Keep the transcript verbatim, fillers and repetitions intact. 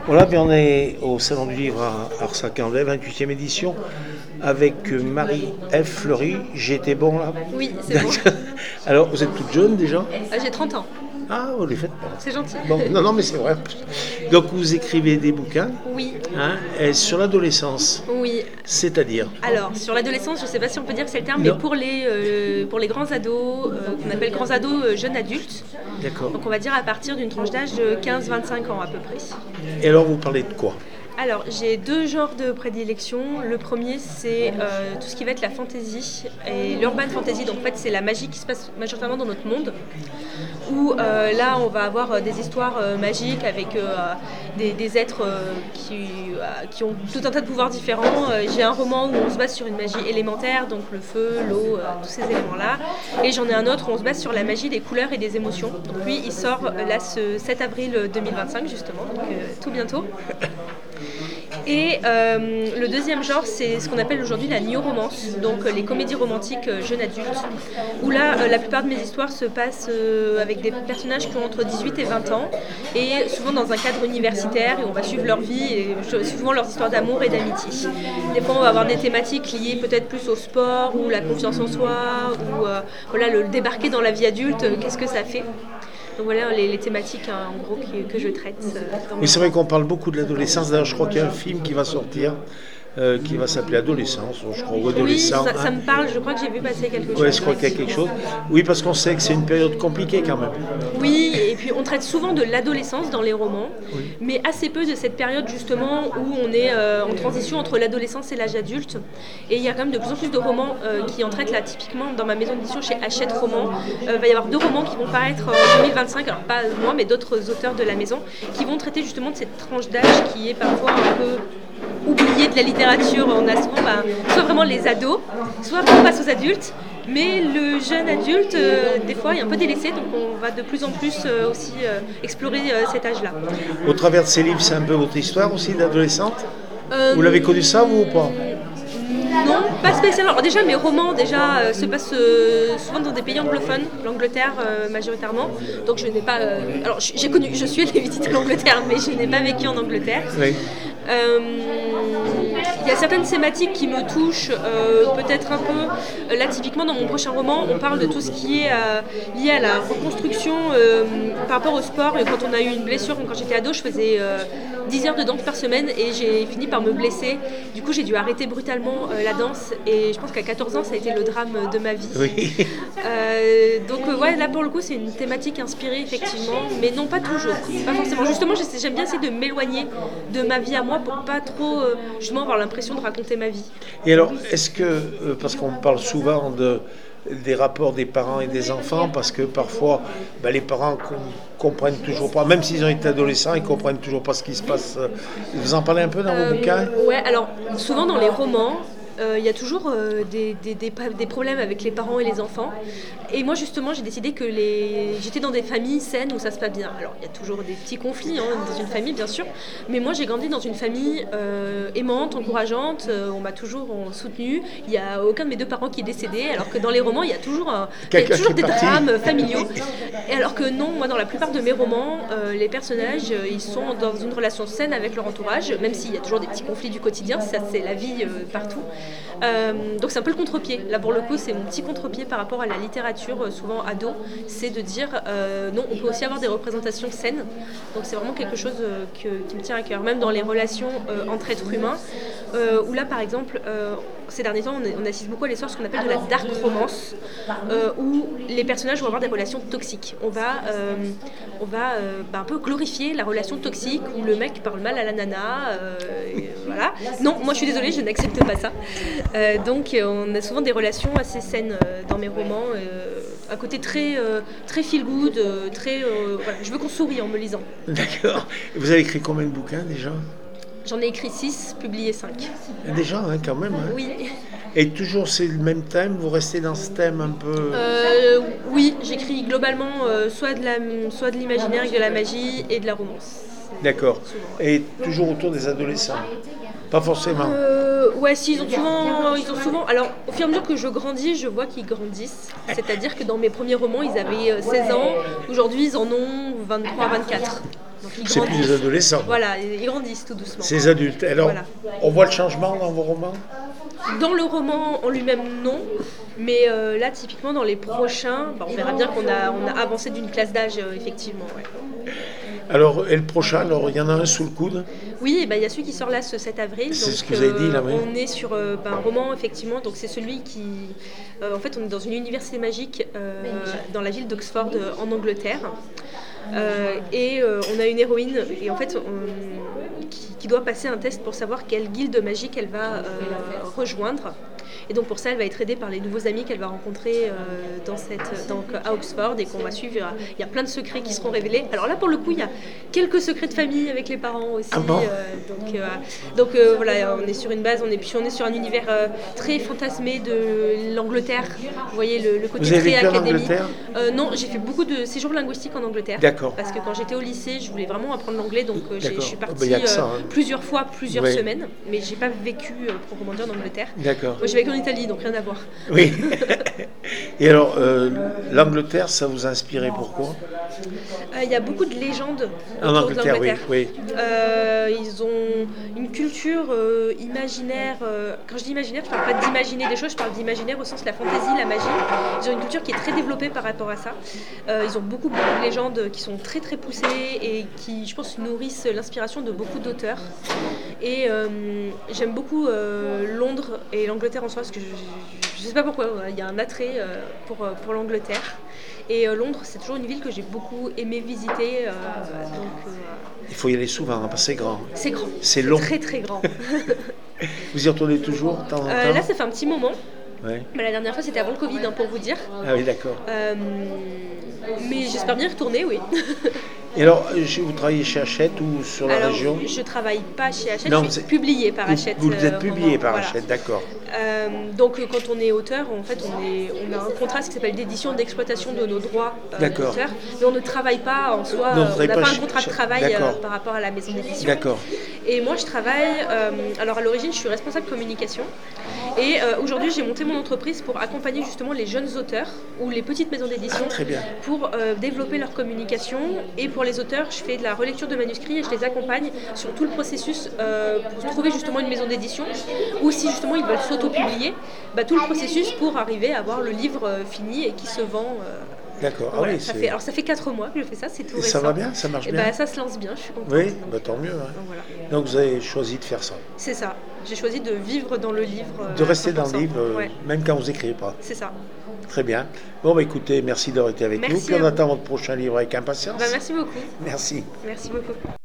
Voilà, bien on est au Salon du Livre à Arsac-en-Velay, vingt-huitième édition, avec Marie-Ève Fleury. J'ai été bon là? Oui, c'est bon. Alors, vous êtes toute jeune déjà? Euh, J'ai trente ans. Ah, vous les faites pas. C'est gentil. Bon, non, non, mais c'est vrai. Donc, vous écrivez des bouquins Oui. hein, et sur l'adolescence, Oui. c'est-à-dire? Alors, sur l'adolescence, je ne sais pas si on peut dire que c'est le terme, Non. mais pour les, euh, pour les grands ados, euh, qu'on appelle grands ados euh, jeunes adultes, D'accord. donc on va dire à partir d'une tranche d'âge de quinze à vingt-cinq ans à peu près. Et alors, vous parlez de quoi? Alors, j'ai deux genres de prédilection. Le premier, c'est euh, tout ce qui va être la fantasy et l'urban fantasy. Donc, en fait, c'est la magie qui se passe majoritairement dans notre monde. Où euh, là, on va avoir euh, des histoires euh, magiques avec euh, des, des êtres euh, qui, euh, qui ont tout un tas de pouvoirs différents. Euh, j'ai un roman où on se base sur une magie élémentaire, donc le feu, l'eau, euh, tous ces éléments-là. Et j'en ai un autre où on se base sur la magie des couleurs et des émotions. Donc, lui, il sort euh, là ce sept avril deux mille vingt-cinq, justement, donc euh, tout bientôt. Et euh, le deuxième genre, c'est ce qu'on appelle aujourd'hui la new romance, donc euh, les comédies romantiques euh, jeunes adultes, où là, euh, la plupart de mes histoires se passent euh, avec des personnages qui ont entre dix-huit et vingt ans, et souvent dans un cadre universitaire, et on va suivre leur vie, et je- souvent leurs histoires d'amour et d'amitié. Des fois, on va avoir des thématiques liées peut-être plus au sport, ou la confiance en soi, ou euh, voilà, le débarquer dans la vie adulte, euh, qu'est-ce que ça fait. Donc voilà les, les thématiques hein, en gros que, que je traite. euh, dans Oui, mes- c'est vrai qu'on parle beaucoup de l'adolescence. D'ailleurs, je crois qu'il y a un film qui va sortir, euh, qui va s'appeler Adolescence, je crois, ou Oui, Adolescent. ça, hein. ça me parle, je crois que j'ai vu passer quelque chose. Ouais, je crois qu'il y a quelque chose. Oui, parce qu'on sait que c'est une période compliquée quand même. Oui, et puis on traite souvent de l'adolescence dans les romans, mais assez peu de cette période justement où on est euh, en transition entre l'adolescence et l'âge adulte. Et il y a quand même de plus en plus de romans euh, qui en traitent là. Typiquement, dans ma maison d'édition chez Hachette Romans, euh, il va y avoir deux romans qui vont paraître en deux mille vingt-cinq, alors pas moi, mais d'autres auteurs de la maison, qui vont traiter justement de cette tranche d'âge qui est parfois un peu oubliée de la littérature. On a souvent bah, soit vraiment les ados, soit on passe aux adultes. Mais le jeune adulte, euh, des fois, est un peu délaissé, donc on va de plus en plus euh, aussi euh, explorer euh, cet âge-là. Au travers de ces livres, c'est un peu votre histoire aussi d'adolescente. Euh, Vous l'avez connu ça, vous, ou pas? Non, pas spécialement. Alors déjà, mes romans déjà euh, se passent euh, souvent dans des pays anglophones, l'Angleterre euh, majoritairement. Donc je n'ai pas. euh, alors j- j'ai connu, je suis allée visiter l'Angleterre, mais je n'ai pas vécu en Angleterre. Oui. Euh, Il y a certaines thématiques qui me touchent, euh, peut-être un peu. Là, typiquement, dans mon prochain roman, on parle de tout ce qui est euh, lié à la reconstruction euh, par rapport au sport. Et quand on a eu une blessure, quand j'étais ado, je faisais euh, dix heures de danse par semaine et j'ai fini par me blesser. Du coup, j'ai dû arrêter brutalement euh, la danse et je pense qu'à quatorze ans, ça a été le drame de ma vie. Oui. Euh, donc euh, ouais, là pour le coup, c'est une thématique inspirée effectivement, mais non pas toujours, pas forcément. Justement, j'essa- j'aime bien essayer de m'éloigner de ma vie à moi pour pas trop euh, justement avoir l'impression de raconter ma vie. Et alors, est-ce que, euh, parce qu'on parle souvent de, des rapports des parents et des enfants, parce que parfois, ben, les parents com- comprennent toujours pas, même s'ils ont été adolescents, ils comprennent toujours pas ce qui se passe. euh. Vous en parlez un peu dans vos Euh, bouquins? Ouais, alors souvent dans les romans, euh, il y a toujours euh, des, des, des, des problèmes avec les parents et les enfants. Et moi justement, j'ai décidé que les... j'étais dans des familles saines où ça se passe bien. Alors il y a toujours des petits conflits hein, dans une famille bien sûr, mais moi j'ai grandi dans une famille euh, aimante, encourageante, euh, on m'a toujours euh, soutenue. Il n'y a aucun de mes deux parents qui est décédé, alors que dans les romans il y a toujours, un... il y a Quelqu'un toujours qui des est parti. drames familiaux. Et alors que non, moi dans la plupart de mes romans, euh, les personnages euh, ils sont dans une relation saine avec leur entourage, même s'il y a toujours des petits conflits du quotidien, ça c'est la vie euh, partout. Euh, donc c'est un peu le contre-pied. Là pour le coup c'est mon petit contre-pied par rapport à la littérature euh, souvent ado, c'est de dire euh, non, on peut aussi avoir des représentations saines. Donc c'est vraiment quelque chose euh, que- qui me tient à cœur, même dans les relations euh, entre êtres humains, euh, où là par exemple euh, ces derniers temps on, on assiste beaucoup à l'histoire de ce qu'on appelle de la dark romance, euh, où les personnages vont avoir des relations toxiques. On va, euh, on va euh, bah, un peu glorifier la relation toxique où le mec parle mal à la nana. euh, et voilà. Non, moi je suis désolée, je n'accepte pas ça. Euh, donc euh, on a souvent des relations assez saines euh, dans mes romans, euh, à côté très, euh, très feel good, euh, très, euh, voilà. Je veux qu'on sourie en me lisant. D'accord. Et vous avez écrit combien de bouquins déjà? J'en ai écrit six, publié cinq. Déjà, hein, quand même. Hein. Oui. Et toujours c'est le même thème, vous restez dans ce thème un peu... Euh, oui, j'écris globalement euh, soit de la, soit de l'imaginaire avec de la magie et de la romance. D'accord. Et toujours autour des adolescents? Pas forcément. Euh, ouais, si, ils ont souvent, ils ont souvent. Alors, au fur et à mesure que je grandis, je vois qu'ils grandissent. C'est-à-dire que dans mes premiers romans, ils avaient euh, seize ans. Aujourd'hui, ils en ont vingt-trois, vingt-quatre. Donc ils C'est plus grandissent. des adolescents. Voilà, ils grandissent tout doucement. Ces adultes. Alors, Voilà. on voit le changement dans vos romans? Dans le roman en lui-même, non. Mais euh, là, typiquement, dans les prochains, bah, on verra bien qu'on a, on a avancé d'une classe d'âge, euh, effectivement. Ouais. Alors, et le prochain, alors, il y en a un sous le coude? Oui, bah, il y a celui qui sort là ce sept avril. C'est donc, ce que vous avez dit, là, oui. On est sur euh, bah, un roman, effectivement. Donc, c'est celui qui. Euh, en fait, on est dans une université magique euh, dans la ville d'Oxford, euh, en Angleterre. Euh, et euh, on a une héroïne et en fait on, qui, qui doit passer un test pour savoir quelle guilde magique elle va euh, rejoindre. Et donc pour ça, elle va être aidée par les nouveaux amis qu'elle va rencontrer euh, dans cette, donc, à Oxford et qu'on va suivre. Il y a plein de secrets qui seront révélés. Alors là, pour le coup, il y a quelques secrets de famille avec les parents aussi. Ah bon euh, donc euh, donc euh, voilà, on est sur une base, on est, puis on est sur un univers euh, très fantasmé de l'Angleterre. Vous voyez le, le côté Vous avez très vécu en académique. Angleterre? Euh, non, j'ai fait beaucoup de séjours linguistiques en Angleterre. D'accord. Parce que quand j'étais au lycée, je voulais vraiment apprendre l'anglais, donc euh, j'ai- je suis D'accord. partie Oh, bah, y a que ça, euh, hein. plusieurs fois, plusieurs Ouais. semaines, mais j'ai pas vécu euh, proprement dit en Angleterre. D'accord. Moi, j'ai vécu en Italie, donc rien à voir. Oui. Et alors, euh, l'Angleterre, ça vous a inspiré pourquoi? Euh, Il y a beaucoup de légendes En autour de Angleterre, oui. l'Angleterre. oui. Euh, ils ont une culture euh, imaginaire. euh, quand je dis imaginaire, je parle pas d'imaginer des choses, je parle d'imaginaire au sens de la fantaisie, la magie. Ils ont une culture qui est très développée par rapport à ça. Euh, ils ont beaucoup, beaucoup de légendes qui sont très, très poussées et qui, je pense, nourrissent l'inspiration de beaucoup d'auteurs. Et euh, j'aime beaucoup euh, Londres et l'Angleterre en soi, parce que je ne sais pas pourquoi, il y a un attrait euh, pour, pour l'Angleterre. Et euh, Londres, c'est toujours une ville que j'ai beaucoup aimé visiter. euh, donc, euh, Il faut y aller souvent, hein, parce que c'est grand. c'est grand. C'est long. Très, très grand. Vous y retournez toujours, de temps en temps? Euh, là, ça fait un petit moment. Ouais. Mais la dernière fois, c'était avant le Covid, hein, pour vous dire. Ah oui, d'accord. Euh, mais j'espère bien y retourner, oui. Et alors, je- vous travaillez chez Hachette ou sur la Alors, région? je travaille pas chez Hachette, Non, je suis c'est- publiée par Vous, Hachette. vous êtes euh, publié roman, par voilà. Hachette, d'accord. Euh, donc, euh, quand on est auteur, en fait, on, est, on a un contrat qui s'appelle d'édition d'exploitation de nos droits euh, D'accord. d'auteur. Mais on ne travaille pas en soi, Non, vous euh, on travaillez n'a pas pas un chez- contrat de chez- travail euh, d'accord. par rapport à la maison d'édition. D'accord. Et moi, je travaille, euh, alors à l'origine, je suis responsable communication. Et euh, aujourd'hui, j'ai monté mon entreprise pour accompagner justement les jeunes auteurs ou les petites maisons d'édition Ah, très bien. pour euh, développer leur communication. Et pour les auteurs, je fais de la relecture de manuscrits et je les accompagne sur tout le processus euh, pour trouver justement une maison d'édition ou si justement ils veulent s'auto-publier, bah, tout le processus pour arriver à avoir le livre euh, fini et qui se vend. euh, D'accord. Ah voilà, oui, ça c'est- fait, alors ça fait quatre mois que je fais ça, c'est tout Et récent. ça va bien? Ça marche Et bien? bah, ça se lance bien, je suis contente. Oui, Donc, bah, tant mieux. hein. donc voilà. Donc vous avez choisi de faire ça. C'est ça. J'ai choisi de vivre dans le livre. euh, De rester dans cent le pour cent. livre, euh, Ouais, même quand vous n'écrivez pas. c'est ça. Très bien. Bon, bah, écoutez, merci d'avoir été avec Merci nous. Puis à on vous. attend votre prochain livre avec impatience. Bah, merci beaucoup. Merci. Merci beaucoup.